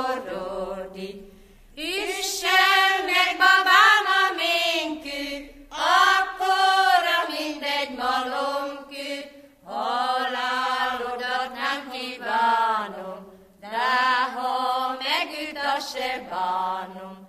forródik. Üssen meg, babám, a ménkű, akkora mindegy malomkű, halálodat nem kívánom, de ha megüt, azt se bánom.